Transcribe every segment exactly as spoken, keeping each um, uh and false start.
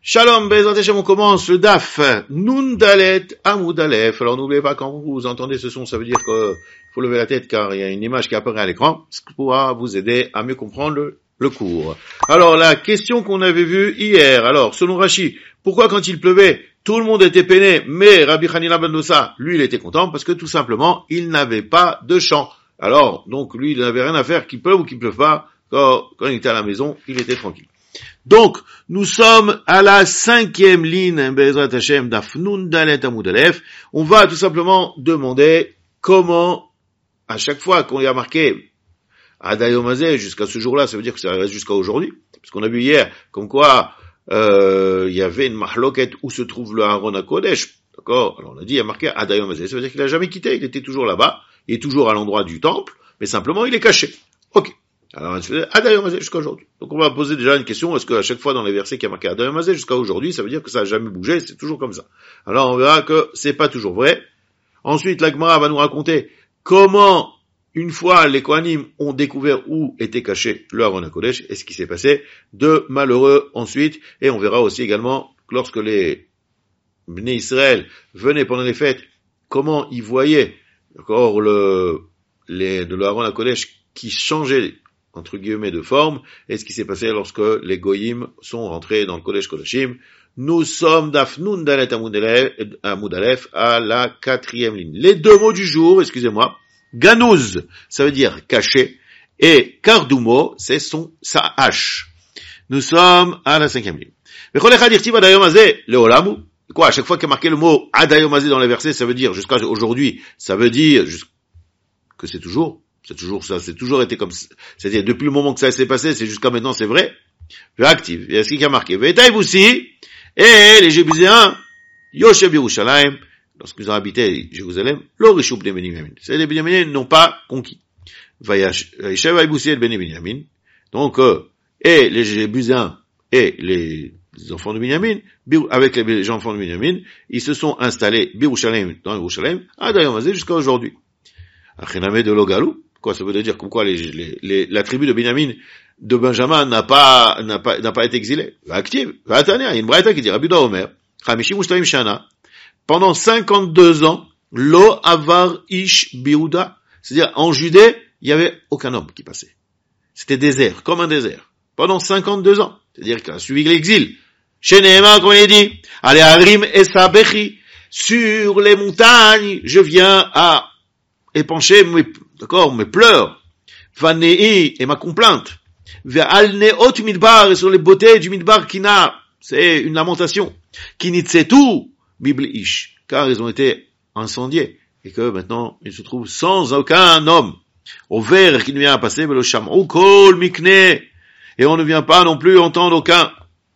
Shalom, Bezrat Hashem, on commence le Daf, Nun Dalet Amud Aleph. Alors n'oubliez pas, quand vous entendez ce son, ça veut dire qu'il faut lever la tête car il y a une image qui apparaît à l'écran, ce qui pourra vous aider à mieux comprendre le, le cours. Alors la question qu'on avait vue hier, alors selon Rashi, pourquoi quand il pleuvait, tout le monde était peiné, mais Rabbi Hanina ben Dosa, lui il était content parce que tout simplement, il n'avait pas de champ. Alors, donc lui il n'avait rien à faire, qu'il pleuve ou qu'il pleuve pas, quand, quand il était à la maison, il était tranquille. Donc, nous sommes à la cinquième ligne, Bezrat Hashem, Daf Nun Dalet Amud Aleph. On va tout simplement demander comment, à chaque fois qu'on y a marqué Adayom Hazeh, jusqu'à ce jour-là, ça veut dire que ça reste jusqu'à aujourd'hui. Parce qu'on a vu hier, comme quoi, euh, il y avait une mahloket où se trouve le Aaron HaKodesh. D'accord? Alors on a dit, il y a marqué Adayom Hazeh, ça veut dire qu'il a jamais quitté, il était toujours là-bas, il est toujours à l'endroit du temple, mais simplement il est caché. Ok. Alors, Adayom Hazeh jusqu'à aujourd'hui. Donc, on va poser déjà une question. Est-ce qu'à chaque fois dans les versets qui a marqué Adayom Hazeh jusqu'à aujourd'hui, ça veut dire que ça a jamais bougé, c'est toujours comme ça. Alors, on verra que c'est pas toujours vrai. Ensuite, la Gemara va nous raconter comment, une fois, les Kohanim ont découvert où était caché le Aaron HaKodesh et ce qui s'est passé de malheureux ensuite. Et on verra aussi également, lorsque les Bnei Israël venaient pendant les fêtes, comment ils voyaient, d'accord, le, les, de l'Aaron HaKodesh qui changeait entre guillemets de forme, et ce qui s'est passé lorsque les Goyim sont rentrés dans le Kodesh Kodashim. Nous sommes Daf Nun Dalet Amud Aleph à la quatrième ligne. Les deux mots du jour, excusez-moi, Ganouz, ça veut dire caché, et Kardumo, c'est son, sa hache. Nous sommes à la cinquième ligne. Quoi, à chaque fois qu'il y a marqué le mot Adayom Hazeh dans les versets, ça veut dire jusqu'à aujourd'hui, ça veut dire que c'est toujours C'est toujours ça, c'est toujours été comme ça. C'est-à-dire, depuis le moment que ça s'est passé, c'est jusqu'à maintenant, c'est vrai. Active. Il y a ce qui a marqué. Ve'etaïv aussi, et les Jébuséens, Yoshev Yerushalayim, lorsqu'ils ont habité Jérusalem, l'Orishou Bnei Binyamin. C'est les Binyamin n'ont pas conquis. Vaïshev Aïboussi et Bnei Binyamin. Donc, euh, et les Jébuséens et les enfants de Binyamin, avec les enfants de Binyamin, ils se sont installés, Birushalayim, dans Yerushalayim, à Adayom Hazeh jusqu'à aujourd'hui. Achename de Logalou. Quoi, ça veut dire comme quoi les, les, les, la tribu de Binyamin, de Benjamin n'a pas, n'a pas, n'a pas été exilée. Va active. Va attendre. Il y a une braïta qui dit, Rabbi Omer, Chamishim Ushtaim Shana, pendant cinquante-deux ans, Lo Avar Ish Biouda. C'est-à-dire, en Judée, il y avait aucun homme qui passait. C'était désert, comme un désert. Pendant cinquante-deux ans. C'est-à-dire qu'il a suivi l'exil. Chez Nehema, comme il dit, Allez Harim Esabechi, sur les montagnes, je viens à épancher mes, d'accord, mes pleurs, Vanei et ma complainte, Ve'al neot midbar, et sur les beautés du midbar kina, c'est une lamentation, Kinitsetu bibliish, car ils ont été incendiés, et que maintenant ils se trouvent sans aucun homme, au vert qui ne vient à passer, mais le chamou kol mikne, et on ne vient pas non plus entendre aucun,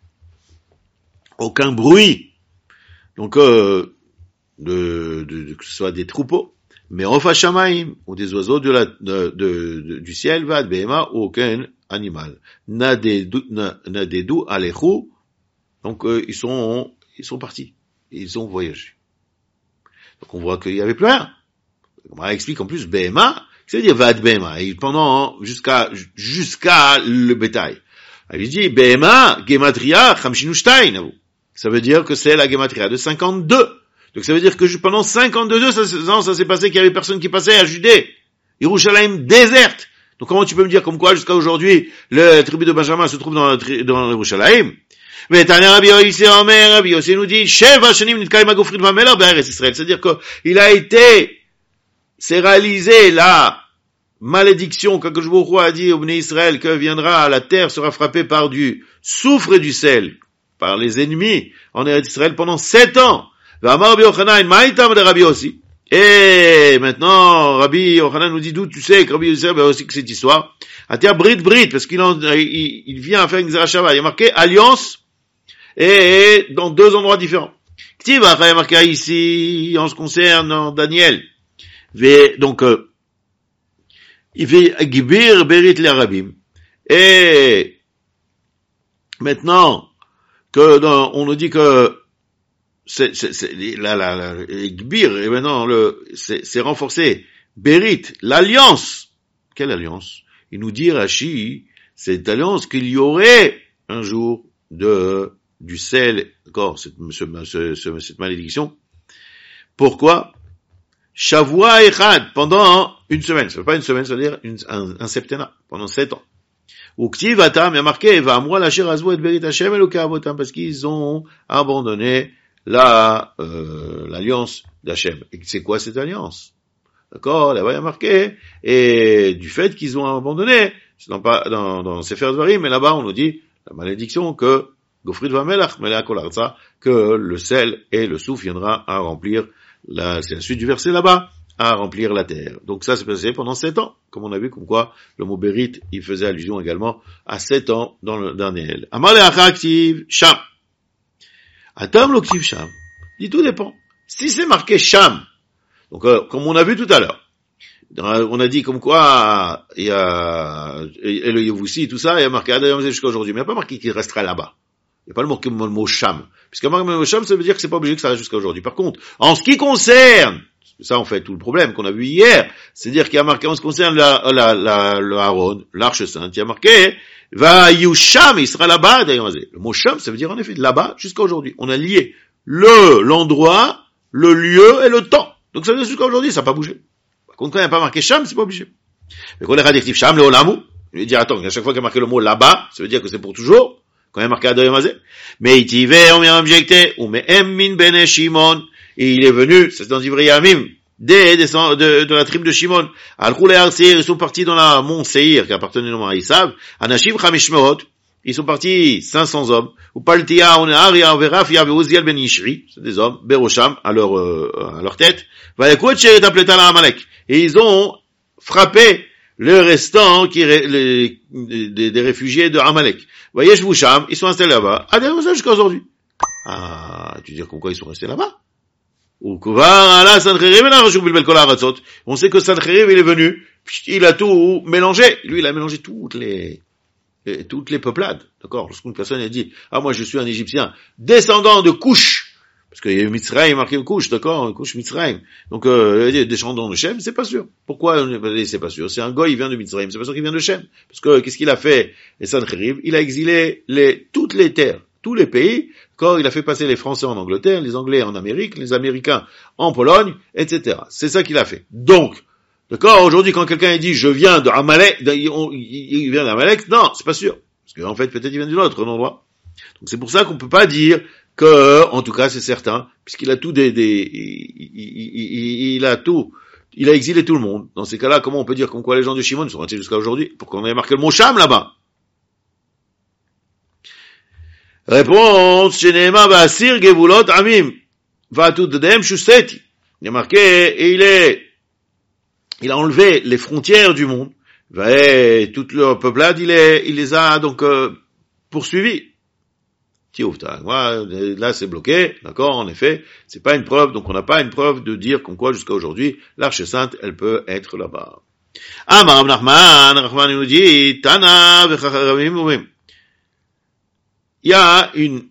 aucun bruit, donc, euh, de, de, de, que ce soit des troupeaux, mais Rofa Shamaim, ou des oiseaux de la, de, de, de, du ciel, va Behema, ou aucun animal. Nadedu, nadedu alechu, donc euh, ils sont, ils sont partis, ils ont voyagé. Donc on voit qu'il y avait plus rien. On explique en plus Behema, c'est-à-dire va Behema, et pendant, jusqu'à, jusqu'à le bétail. Il dit Behema, Gematria, Chamshinushtein, ça veut dire que c'est la Gematria de cinquante-deux. Donc ça veut dire que pendant cinquante-deux ans, ça s'est passé qu'il y avait personne qui passait à Judée. Yerushalayim déserte. Donc comment tu peux me dire comme quoi jusqu'à aujourd'hui, la tribu de Benjamin se trouve dans la tri- dans Yerushalayim? Mais Tanya Rabbi Yossi Omer, Rabbi Yossi nous dit, Sheva Shanim Nitkaim Agofrid Vameler Be'eretz Israël. C'est-à-dire qu'il a été, c'est réalisé la malédiction qu'Akadosh Baruch Hu a dit au Bnei Israël que viendra, la terre sera frappée par du soufre et du sel, par les ennemis en Eretz Israël pendant sept ans. Et maintenant, Rabbi Yochanan nous dit d'où tu sais que Rabbi Yosef a aussi que cette histoire. Atia Brit Brit, parce qu'il en, il, il vient à faire une Zerachava. Il y a marqué alliance, et dans deux endroits différents. Il y a marqué ici, en ce qui concerne Daniel. Donc, il fait Gibir Berit l'Arabim. Et maintenant, que dans, on nous dit que c'est, c'est, c'est, là, là, là, Gbir, et maintenant, le, c'est, c'est renforcé. Bérit, l'alliance. Quelle alliance? Il nous dit, Rashi, cette alliance qu'il y aurait un jour de du sel, d'accord, cette, ce, ce, cette malédiction. Pourquoi? Shavua echad, pendant une semaine. Ça veut pas une semaine, ça veut dire une, un, un septennat, pendant sept ans. Ou ktiv atam, il y a marqué, va moi lâcher azou et berit Hashem eloka avotam, parce qu'ils ont abandonné la, euh, l'alliance d'Hachem. Et c'est quoi cette alliance? D'accord? Là-bas, il y a marqué, et du fait qu'ils ont abandonné, c'est dans, dans, dans Sefer Dvarim, mais là-bas, on nous dit, la malédiction que, Gofrid vamelach, melach kol arza, que le sel et le soufre viendra à remplir la, c'est la suite du verset là-bas, à remplir la terre. Donc ça s'est passé pendant sept ans, comme on a vu, comme quoi le mot Bérit, il faisait allusion également à sept ans dans le dernier. Amar le'acha aktiv sham. Atam l'oktiv sham. Dit tout dépend. Si c'est marqué sham, donc euh, comme on a vu tout à l'heure, on a dit comme quoi il y a et le Yevoussi, tout ça, il y a marqué Adayam jusqu'à aujourd'hui, mais il n'y a pas marqué qu'il restera là-bas. Il n'y a pas le mot, le mot sham. Puisqu'il y a marqué le mot sham, ça veut dire que c'est pas obligé que ça reste jusqu'à aujourd'hui. Par contre, en ce qui concerne ça, en fait, tout le problème qu'on a vu hier, c'est-à-dire qu'il y a marqué, en ce qui concerne la, la, la, le Aaron, l'arche sainte, il y a marqué, va yusham, il sera là-bas, d'ailleurs. Le mot sham, ça veut dire, en effet, de là-bas jusqu'à aujourd'hui. On a lié le, l'endroit, le lieu et le temps. Donc, ça veut dire jusqu'à aujourd'hui, ça n'a pas bougé. Par contre, quand il n'y a pas marqué sham, c'est pas obligé. Mais quand on est radictif sham, le olamu, je vais dire, attends, à chaque fois qu'il y a marqué le mot là-bas, ça veut dire que c'est pour toujours. Quand il y a marqué Adayamazé. Mais il t'y va, on vient objecter, ou mais emmin bene Shimon, et il est venu, c'est dans Ivriyamim, des, des, de, de la tribu de Shimon. Al-Khulé Arsir, ils sont partis dans la Mont Seir, qui appartenait au à Isav. Anashim Chamishmeot, ils sont partis cinq cents hommes. Ou Paltia, on est Aria, Verafia, Uziel ben Yishri, c'est des hommes, Berosham, à leur, euh, à leur tête. Vayakout Sheret Apleta la Amalek. Et ils ont frappé le restant qui, les, des, des réfugiés de Amalek. Vayesh Vusham, ils sont installés là-bas. Ah, d'ailleurs, ça jusqu'à aujourd'hui. Ah, tu veux dire pourquoi ils sont restés là-bas? On sait que Sancheriv, il est venu, il a tout mélangé. Lui, il a mélangé toutes les, toutes les peuplades. D'accord? Lorsqu'une personne a dit, ah, moi, je suis un Égyptien, descendant de Couche, parce qu'il y a eu Mitzrayim, marqué Couche, d'accord? Couche Mitzrayim. Donc, euh, descendant de Shem, c'est pas sûr. Pourquoi c'est pas sûr? C'est un goy, il vient de Mitzrayim, c'est pas sûr qu'il vient de Shem. Parce que, qu'est-ce qu'il a fait? Et Sancheriv, il a exilé les, toutes les terres, tous les pays, quand il a fait passer les Français en Angleterre, les Anglais en Amérique, les Américains en Pologne, et cetera. C'est ça qu'il a fait. Donc, d'accord, aujourd'hui, quand quelqu'un dit, je viens de Amalek, il vient d'Amalek, non, c'est pas sûr. Parce qu'en fait, peut-être il vient d'un autre endroit. Donc c'est pour ça qu'on peut pas dire que, en tout cas, c'est certain, puisqu'il a tout des, des il, il, il, il a tout, il a exilé tout le monde. Dans ces cas-là, comment on peut dire comme quoi les gens de Shimon sont restés jusqu'à aujourd'hui? Pourquoi on avait marqué le mot Sham là-bas? Réponse, Shenema Basir Gevulot Amim, Vatudem Shusteti. Il a marqué, et il est, il a enlevé les frontières du monde, et toute leur peuplade, il est, il les a donc euh, poursuivis. Tioufta, moi, là c'est bloqué, d'accord, en effet, c'est pas une preuve, donc on n'a pas une preuve de dire comme quoi jusqu'à aujourd'hui, l'arche sainte, elle peut être là-bas. Amar Rab Nachman, Nachman nous dit, Tana v'chachamim umim. Il y a une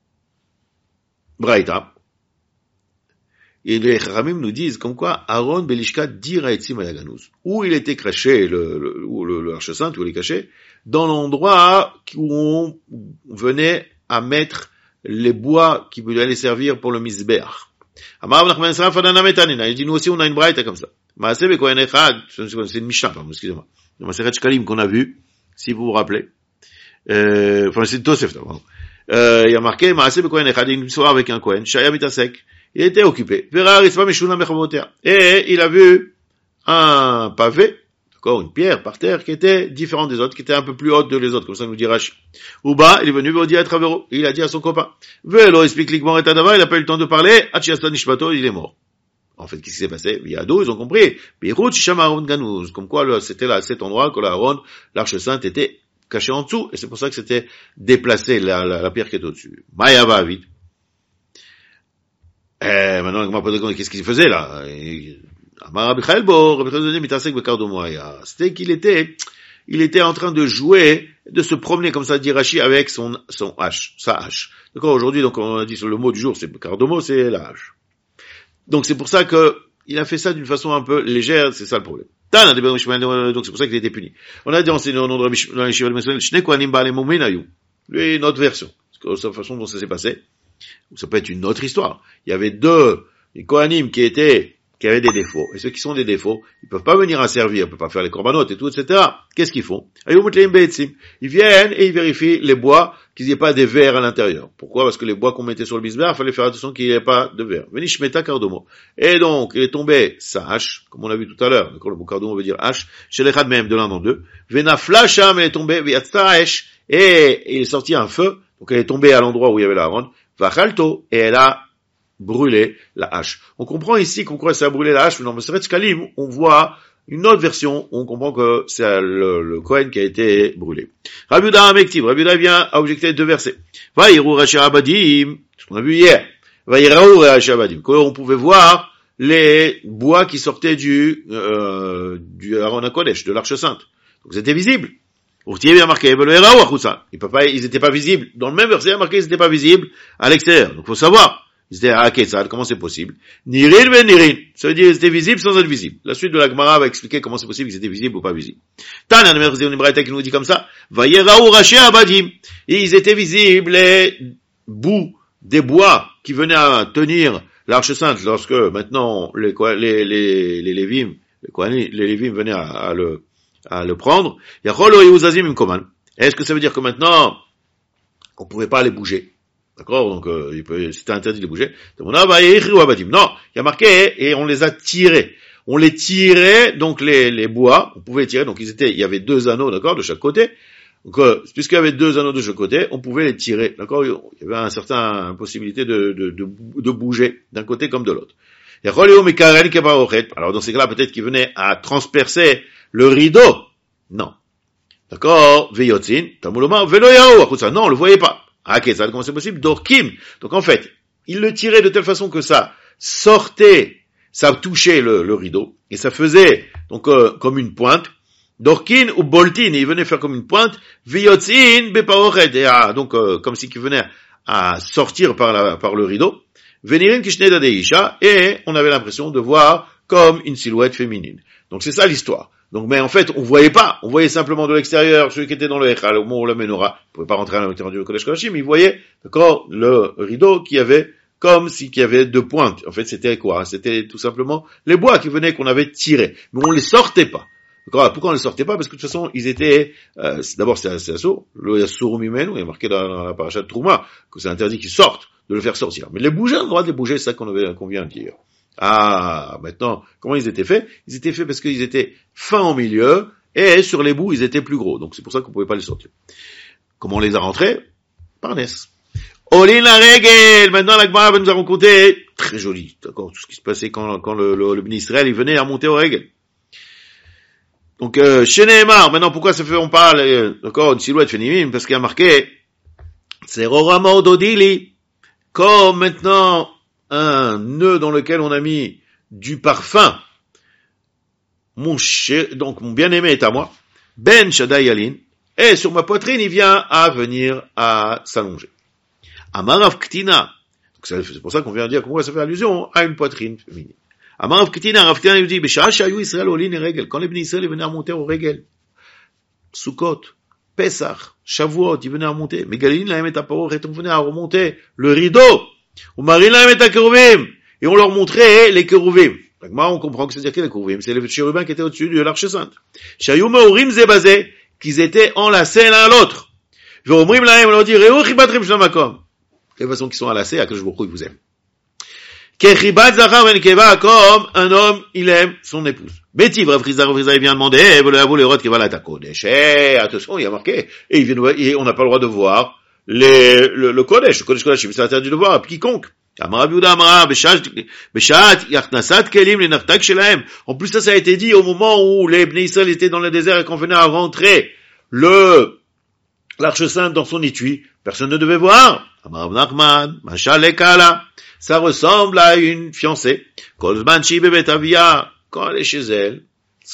braïta, et les Chachamim nous disent comme quoi Aaron Belishka dira etzim ayaganuz, où il était caché, le, le, où le, le arche sainte, où il est caché, dans l'endroit où on venait à mettre les bois qui allaient servir pour le misbeach. Amar Nachman Sraf Adana Metanina, il dit nous aussi on a une braïta comme ça. Maaseh bekohen echad, c'est une Mishnah, pardon, excusez-moi. Dans Masechet Shkalim qu'on a vu, si vous vous rappelez. Euh, enfin, c'est Tosef, pardon. Euh, il y a marqué, Maaseh bekohen echad, une soirée avec un Kohen, Shaya mitasek. Il était occupé. Vera risva meshuna mechabotea. Et il a vu un pavé, d'accord, une pierre par terre qui était différente des autres, qui était un peu plus haute que les autres, comme ça nous dit Rashi. Uba, il est venu, il a travers, il a dit à son copain, Velo explique l'igmor et adava, il n'a pas eu le temps de parler, Achiastan nishmato, il est mort. En fait, qu'est-ce qui s'est passé? Yado, ils ont compris. Beirut shisham Aaron Ganouz. Comme quoi, c'était là, cet endroit que l'Aaron, l'arche sainte était cachée en dessous, et c'est pour ça que c'était déplacé, la, la, la pierre qui est au-dessus. Mayava, vite. Eh, maintenant, qu'est-ce qu'il faisait, là? C'était qu'il était, il était en train de jouer, de se promener comme ça, dit Rashi, avec son, son hache, sa hache. D'accord, aujourd'hui, donc, on a dit sur le mot du jour, c'est, cardomo, c'est la hache. Donc c'est pour ça que il a fait ça d'une façon un peu légère, c'est ça le problème. Donc c'est pour ça qu'il a été puni. On a dit enseigné au nom de Rabbi Shimon, lui, notre version. de la façon dont ça s'est passé. Ou ça peut être une autre histoire. Il y avait deux, les Kohanim qui étaient, qui avaient des défauts. Et ceux qui sont des défauts, ils peuvent pas venir à servir, ils peuvent pas faire les corbanotes et tout, et cetera. Qu'est-ce qu'ils font? Ils viennent et ils vérifient les bois, qu'il n'y ait pas des vers à l'intérieur. Pourquoi? Parce que les bois qu'on mettait sur le bisbar, il fallait faire attention qu'il n'y ait pas de vers. Venishmeta kardomo. Et donc, il est tombé sa hache, comme on l'a vu tout à l'heure. D'accord? Le mot kardomo veut dire hache. Chez les même de l'un d'entre deux. Venafla sham, elle est tombée, viatstaesh. Et il est sorti un feu. Donc, elle est tombée à l'endroit où il y avait la ronde. Vachalto. Et elle a brûlé la hache. On comprend ici qu'on croit que ça a brûlé la hache, mais dans le Seret Shkalim, on voit une autre version où on comprend que c'est le, le Kohen qui a été brûlé. Rabbi Yehuda Amektiv, Rabbi Yehuda vient à objecter deux versets. Vayiru Rashi Abadim, ce qu'on a vu hier. Vayiraou Rashi Abadim, qu'on pouvait voir les bois qui sortaient du, euh, du Aaron HaKodesh, de l'Arche Sainte. Donc c'était visible. Ourtier bien marqué, ils peuvent pas, ils étaient pas visibles. Dans le même verset, il y a marqué, ils étaient pas visibles à l'extérieur. Donc faut savoir. Ils étaient à Ketzad, comment c'est possible? Nirin ben Nirin. Ça veut dire qu'ils étaient visibles sans être visibles. La suite de la Gemara va expliquer comment c'est possible qu'ils étaient visibles ou pas visibles. Tana, une braïta qui nous dit comme ça. Vayeraou raché abadim. Ils étaient visibles les bouts des bois qui venaient à tenir l'Arche Sainte lorsque maintenant les, les, les, les Lévim, les, les Lévim venaient à, à le, à le prendre. Yacholo Yehuzazim im koman. Est-ce que ça veut dire que maintenant, on pouvait pas les bouger? D'accord, donc euh, il peut, c'était interdit de les bouger. Non, il y a marqué et on les a tirés. On les tirait, donc les, les bois, on pouvait les tirer. Donc ils étaient, il y avait deux anneaux, d'accord, de chaque côté. Donc euh, puisqu'il y avait deux anneaux de chaque côté, on pouvait les tirer, d'accord. Il y avait un certain possibilité de, de, de, de bouger d'un côté comme de l'autre. Alors dans ces cas-là, peut-être qu'ils venaient à transpercer le rideau. Non, d'accord. Veyotzin, tamuloma, veloyao. Non, on le voyait pas. Ah, ok, ça, comment c'est possible? Dorkim. Donc, en fait, il le tirait de telle façon que ça sortait, ça touchait le, le rideau, et ça faisait, donc, euh, comme une pointe. Dorkin ou boltin, et il venait faire comme une pointe. Viyotzin, bepaochet. Et ah, donc, euh, comme si il venait à sortir par la, par le rideau. Venirin kishneda deisha, et on avait l'impression de voir comme une silhouette féminine. Donc, c'est ça l'histoire. Donc, mais en fait, on voyait pas. On voyait simplement de l'extérieur, celui qui était dans le Echal, au moment où la menorah, il pouvait pas rentrer à l'intérieur du Kodesh Kodashim, mais il voyait, d'accord, le rideau qui avait, comme si qu'il y avait deux pointes. En fait, c'était quoi? C'était tout simplement les bois qui venaient, qu'on avait tirés. Mais on les sortait pas. D'accord? Pourquoi on les sortait pas? Parce que de toute façon, ils étaient, euh, d'abord, c'est assez assaut. Le Yassur Mimenu, il est marqué dans, dans la paracha de Trouma, que c'est interdit qu'ils sortent, de le faire sortir. Mais les bouger, on a le droit de les bouger, c'est ça qu'on avait, qu'on vient de dire. Ah, maintenant, comment ils étaient faits? Ils étaient faits parce qu'ils étaient fins au milieu, et sur les bouts, ils étaient plus gros. Donc c'est pour ça qu'on pouvait pas les sortir. Comment on les a rentrés? Par Nes. Olin la règle! Maintenant, la Gemara va nous raconter, très joli, d'accord, tout ce qui se passait quand, quand le, le, le Bnei Israël, il venait à monter aux règles. Donc, euh, chez Nehemar, maintenant, pourquoi ça fait, on parle, euh, d'accord, une silhouette féminine? Parce qu'il y a marqué, c'est Rorama Dodili, comme maintenant, un nœud dans lequel on a mis du parfum. Mon cher, donc mon bien-aimé est à moi. Ben Shaddai Yalin. Et sur ma poitrine, il vient à venir à s'allonger. Amarav Ktina. Donc c'est pour ça qu'on vient de dire comment ça fait allusion à une poitrine féminine. Amarav Ktina, Rav Ktina, il dit, Besha'a shayu Israël olin et regel. Quand les Bnei Israël venaient à monter au regel. Sukkot, Pesach, Shavuot, ils venaient à monter. Mais Galilin, la met à Paror, et on venait à remonter le rideau. Ou Marina met à Kérouvim. Et on leur montrait les Kérouvim. Donc, moi, on comprend que c'est-à-dire que les Kérouvim, c'est les chérubins qui étaient au-dessus de l'Arche Sainte. Shayou Maourim Zebazé, qu'ils étaient enlacés l'un à l'autre. V'omrim lahem, on leur dit, Réou chibatrim shlamakom. De la façon qu'ils sont enlacés, à que je vous prie, vous aime. Kechibat zachar ben keva, comme un homme, il aime son épouse. Bétiv, Rav Chizda, Rav Chizda, il vient demander, eh, vous l'avez rot qui va l'attaquer. Eh, attention, il y a marqué. Et il vient, et on n'a pas le droit de voir les, le, le Kodesh, le Kodesh Kodesh, c'est interdit de voir à quiconque. En plus, ça, ça a été dit au moment où les Bnei Israël étaient dans le désert et qu'on venait à rentrer le, l'Arche Sainte dans son étui. Personne ne devait voir. Ça ressemble à une fiancée. Quand elle est chez elle,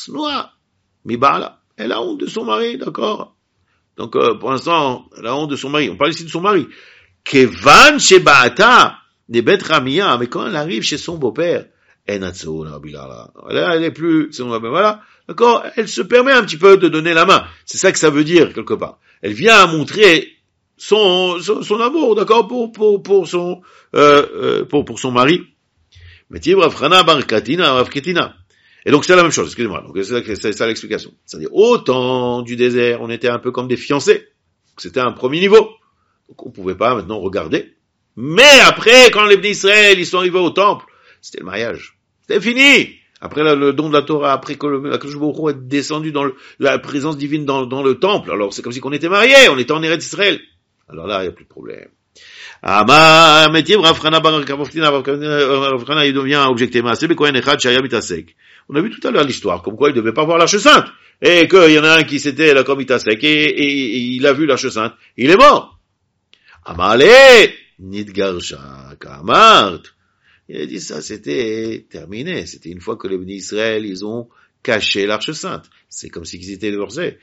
elle a honte de son mari, d'accord? Donc, euh, pour l'instant, elle a honte de son mari. On parle ici de son mari. Kevan Shebaata, des bêtes ramia, mais quand elle arrive chez son beau-père, elle, elle est plus, voilà, d'accord, elle se permet un petit peu de donner la main. C'est ça que ça veut dire, quelque part. Elle vient à montrer son, son, son amour, d'accord, pour, pour, pour son, euh, euh, pour, pour son mari. Metiv Rav Chana bar Katina, Rav Ketina. Et donc c'est la même chose, excusez-moi, donc c'est, c'est ça l'explication. C'est-à-dire, au temps du désert, on était un peu comme des fiancés. C'était un premier niveau. Donc on pouvait pas maintenant regarder. Mais après, quand les Bnei Israël, ils sont arrivés au temple, c'était le mariage. C'était fini. Après le, le don de la Torah, après que le, la Kadosh Baruch Hu est descendu dans le, la présence divine dans, dans le temple, alors c'est comme si qu'on était mariés, on était en Eretz Israël. Alors là, il n'y a plus de problème. Ama, Metiv Rav Chana bar Kafoftina, Rav Chana, il devient objecté. Maaseh bekohen echad shaya mitasek. On a vu tout à l'heure l'histoire, comme quoi il ne devait pas voir l'Arche Sainte. Et qu'il y en a un qui s'était là comme mitasek, et, et, et il a vu l'Arche Sainte. Il est mort. Amale, nidgarsha kamart. Il a dit ça, c'était terminé. C'était une fois que les Bnei Israël, ils ont caché l'Arche Sainte. C'est comme s'ils étaient divorcés.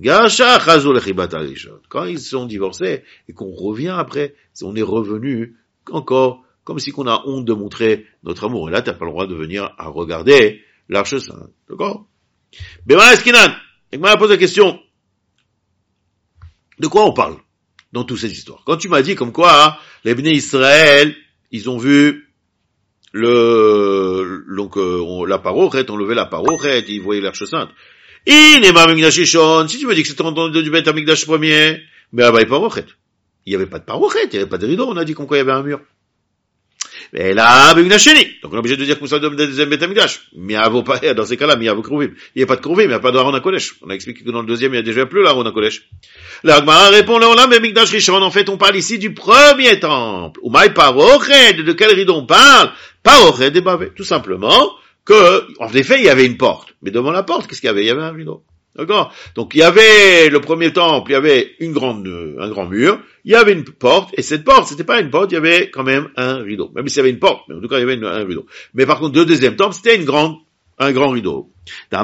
Quand ils sont divorcés et qu'on revient après, on est revenu encore comme si qu'on a honte de montrer notre amour. Et là, t'as pas le droit de venir à regarder l'Arche Sainte. D'accord? Bema Eskinan, et moi, pose la question. De quoi on parle dans toute cette histoire? Quand tu m'as dit comme quoi, hein, les Bnei Israël, ils ont vu le, donc, euh, on, la parochet, on levait la parochet, ils voyaient l'Arche Sainte. Inema Mikdash Rishon, si tu me dis que c'était en du Beth Amikdash premier, mais là-bas, il parochet. Il n'y avait pas de parochet, il n'y avait pas de rideau, on a dit comme quoi il y avait un mur. Mais là, Mikdash Sheni. Donc on est obligé de dire que ça donne deuxième Beth Amikdash. Miavo pas, dans ces cas-là, Miavo Kruvim. Il n'y a pas de Kruvim, il n'y a pas de Aaron HaKodesh. On a expliqué que dans le deuxième, il y a déjà plus l'Aaron HaKodesh. La Gemara répond, le Olam Mikdash Rishon, en fait, on parle ici du premier temple. Ou Maï parochet, de quel rideau on parle? Parochet des bavés. Tout simplement, que, en effet, il y avait une porte. Mais devant la porte, qu'est-ce qu'il y avait? Il y avait un rideau. D'accord? Donc, il y avait le premier temple, il y avait une grande, un grand mur, il y avait une porte, et cette porte, c'était pas une porte, il y avait quand même un rideau. Même s'il y avait une porte, mais en tout cas, il y avait une, un rideau. Mais par contre, le deuxième temple, c'était une grande, un grand rideau. Il y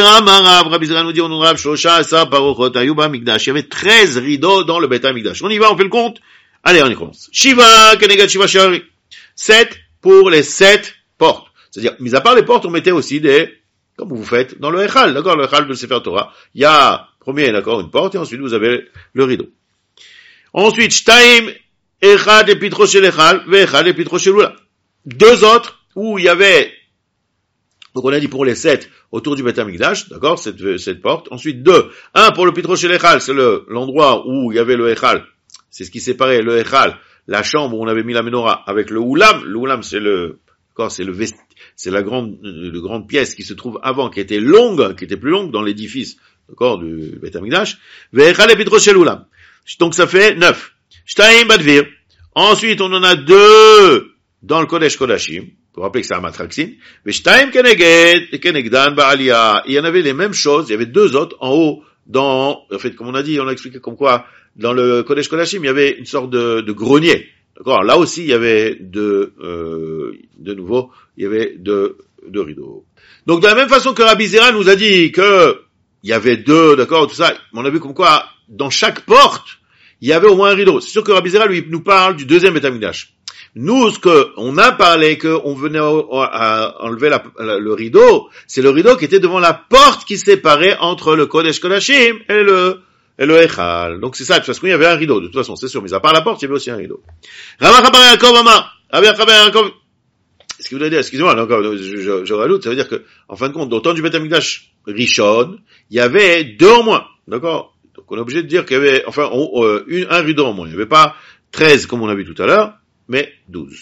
avait treize rideaux dans le Beth Amikdash. On y va, on fait le compte? Allez, on y commence. Shiva, Kenegat Shiva Shari. Sept pour les sept portes. C'est-à-dire, mis à part les portes, on mettait aussi des, comme vous faites dans le Echal, d'accord, le Echal de Sefer Torah. Il y a, premier, d'accord, une porte, et ensuite vous avez le rideau. Ensuite, Shtaim, Echad epitro shel Echal, Ve'echad epitro shel Ula. Deux autres, où il y avait, donc on a dit pour les sept, autour du Beth Amikdash, d'accord, cette, cette porte. Ensuite, deux, un pour le pitro shel Echal, c'est le, l'endroit où il y avait le Echal. C'est ce qui séparait le Echal, la chambre où on avait mis la menorah, avec le Oulam. Le Oulam, c'est le, d'accord, c'est le vest, c'est la grande, la grande pièce qui se trouve avant, qui était longue, qui était plus longue dans l'édifice, d'accord, du Beth Amikdash. Ve'echad epitro shel Ulam. Donc ça fait neuf. Shtaim Badvir. Ensuite, on en a deux dans le Kodesh Kodashim. Pour rappeler que c'est un matraxim. Ve'shtaim keneged, kenegdan ba'aliyah. Il y en avait les mêmes choses. Il y avait deux autres en haut dans, en fait, comme on a dit, on a expliqué comme quoi, dans le Kodesh Kodashim, il y avait une sorte de, de grenier. D'accord? Là aussi, il y avait de, euh, de nouveau, il y avait de, de rideaux. Donc, de la même façon que Rabbi Zera nous a dit que il y avait deux, d'accord, tout ça, on a vu comme quoi, dans chaque porte, il y avait au moins un rideau. C'est sûr que Rabbi Zera, lui, nous parle du deuxième Beth Amikdash. Nous, ce que, on a parlé qu'on venait à enlever la, la, le rideau, c'est le rideau qui était devant la porte qui séparait entre le Kodesh Kodashim et le, et le Echal. Donc c'est ça, parce qu'il y avait un rideau, de toute façon, c'est sûr, mais à part la porte, il y avait aussi un rideau. Rabbi Yaakov Amar, Rabbi Yaakov, ce qui voudrait dire, excusez-moi, je, je, je rajoute, ça veut dire que, en fin de compte, au temps du Beth Amikdash Rishon, il y avait deux en moins, d'accord? Donc on est obligé de dire qu'il y avait, enfin, on, euh, une, un rideau en moins. Il n'y avait pas treize comme on a vu tout à l'heure, mais douze.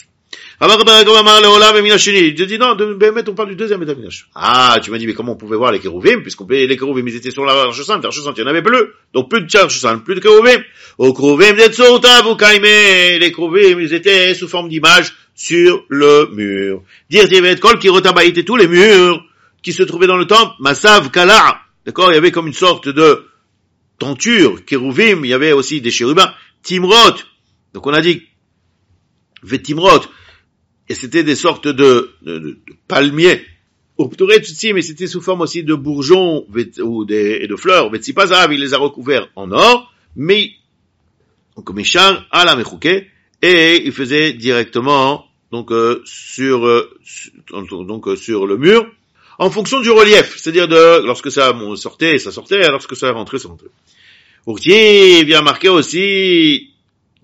Je dis non, de Bémet, on parle du deuxième Beth Amikdash. Ah, tu m'as dit, mais comment on pouvait voir les kérouvim, puisqu'on les kérouvim, ils étaient sur l'Arche Sainte, l'Arche Sainte, il n'y en avait plus. Donc plus de Arche Sainte, plus de kérouvim. Au kérouvim, les kérouvim, ils étaient sous forme d'image sur le mur. Dire, il y avait kol qui retabaïtait tous les murs qui se trouvaient dans le temple, Masav Kala. D'accord, il y avait comme une sorte de tenture, kérouvim, il y avait aussi des chérubins, Timrot. Donc on a dit, Vetimrot, et c'était des sortes de, de, de, de palmiers. Optoré tutsi, mais c'était sous forme aussi de bourgeons ou des, et de fleurs. Vetsipazav, il les a recouverts en or, mais, donc, Meshar, à la Mechouké, et il faisait directement, donc, euh, sur, euh, donc, euh, sur le mur, en fonction du relief. C'est-à-dire de, lorsque ça sortait, ça sortait, et lorsque ça rentrait, ça rentrait. Ourtier vient marquer aussi,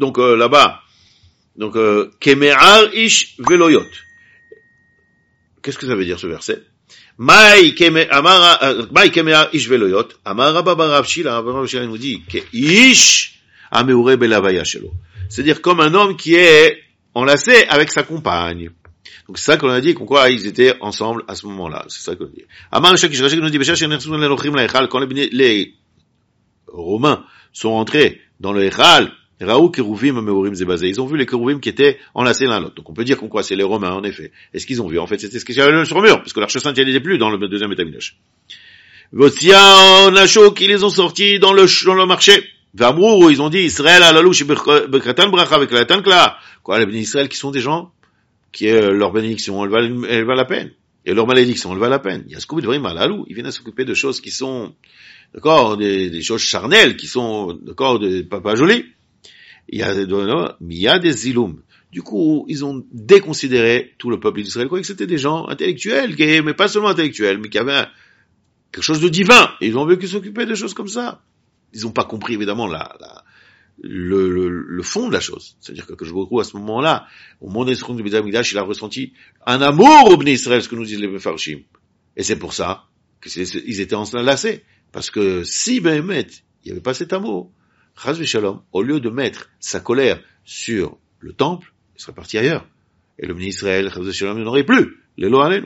donc euh, là-bas, donc euh, keme'ar ish veloyot. Qu'est-ce que ça veut dire ce verset? Mai keme amara mai keme'ar ish veloyot. Amara baba Rav Shila, Rav Shila nous dit que ish ameure belavaya shelo. C'est-à-dire comme un homme qui est enlacé avec sa compagne. Donc c'est ça qu'on a dit, qu'on quoi ils étaient ensemble à ce moment-là. C'est ça qu'on dit. Amar Shaki Shaki nous dit quand les, les Romains sont entrés dans le Echal, Raou Kérouvim Meorim Zebazé. Ils ont vu les Kérouvim qui étaient enlacés l'un l'autre. Donc on peut dire qu'on quoi c'est les Romains en effet. Est-ce qu'ils ont vu? En fait c'était ce qu'il y avait sur le mur, parce que l'Arche Sainte elle n'était plus dans le deuxième Beth Amikdash. Votia Nashok ils les ont sortis dans le dans le marché. Vamrou ils ont dit Israël alalouch bekratan bracha avec la tankla. Quoi les bénis Israël qui sont des gens qui euh, leur bénédiction elle valent elle valent la peine et leur malédiction elle valent la peine. Il y a ce qu'on veut mal alou, ils viennent à s'occuper de choses qui sont d'accord, des, des choses charnelles qui sont d'accord, de pas, pas jolies. Il y a mais il y a des zilum. Du coup, ils ont déconsidéré tout le peuple d'Israël, quoi que c'était des gens intellectuels, qui, mais pas seulement intellectuels, mais qui avaient un, quelque chose de divin. Et ils ont vu qu'ils s'occupaient de choses comme ça. Ils n'ont pas compris évidemment la, la le, le, le fond de la chose. C'est-à-dire que, que je retrouve à ce moment-là, au moment des secondes du Beth Amikdash, il a ressenti un amour au Bnei Israël, ce que nous disent les Mefarshim. Et c'est pour ça qu'ils étaient enlacés. Parce que si Behemet, il n'y avait pas cet amour, Chas v'Shalom, au lieu de mettre sa colère sur le temple, il serait parti ailleurs. Et le Bnei Israël, Chas v'Shalom, il n'aurait plus. L'élo alelu.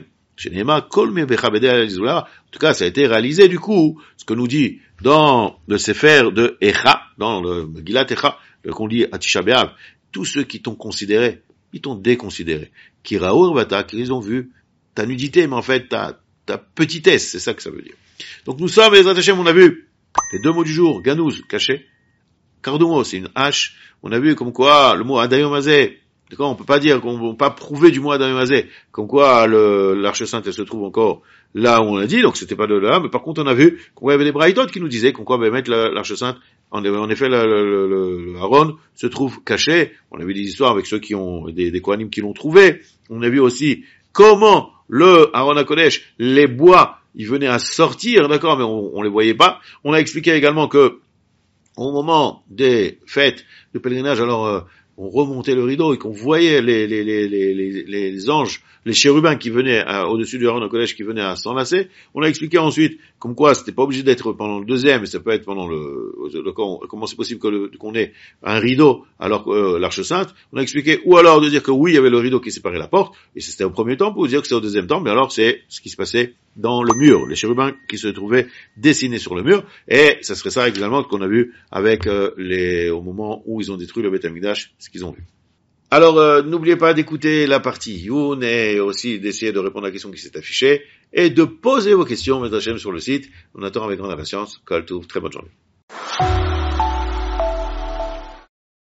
En tout cas, ça a été réalisé du coup, ce que nous dit dans le Sefer de Echa, dans le Megillat Echa, qu'on lit à Tisha B'Av, tous ceux qui t'ont considéré, ils t'ont déconsidéré. Qui raour bata, qu'ils ont vu ta nudité, mais en fait ta, ta petitesse, c'est ça que ça veut dire. Donc nous sommes, les attachés, on a vu les deux mots du jour, ganouz, caché, kardomo, c'est une hache, on a vu comme quoi le mot adayomazé, d'accord, on peut pas dire, on peut pas prouver du mot adayomazé, comme quoi le, l'Arche Sainte, elle se trouve encore là où on a dit, donc c'était pas de là, mais par contre on a vu qu'on avait des braïtotes qui nous disaient qu'on quoi, ben, mettre l'Arche Sainte, en, en effet, le, le, le, le Aaron se trouve caché, on a vu des histoires avec ceux qui ont, des, des Kohanim qui l'ont trouvé, on a vu aussi comment le Aaron HaKodesh, les bois, ils venaient à sortir, d'accord, mais on, on les voyait pas. On a expliqué également que, au moment des fêtes de pèlerinage, alors, euh, on remontait le rideau et qu'on voyait les, les, les, les, les, les anges, les chérubins qui venaient à, au-dessus du Aaron HaKodesh qui venaient à s'enlacer. On a expliqué ensuite, comme quoi c'était pas obligé d'être pendant le deuxième, mais ça peut être pendant le, le comment c'est possible que le, qu'on ait un rideau alors que euh, l'Arche Sainte. On a expliqué, ou alors de dire que oui, il y avait le rideau qui séparait la porte, et c'était au premier temple, ou dire que c'est au deuxième temple, mais alors c'est ce qui se passait dans le mur, les chérubins qui se trouvaient dessinés sur le mur, et ça serait ça également qu'on a vu avec euh, les, au moment où ils ont détruit le Beth Amikdash, ce qu'ils ont vu. Alors, euh, n'oubliez pas d'écouter la partie Youn et aussi d'essayer de répondre à la question qui s'est affichée et de poser vos questions, Maître Hachem, sur le site. On attend avec grande impatience. Kol Tov, très bonne journée.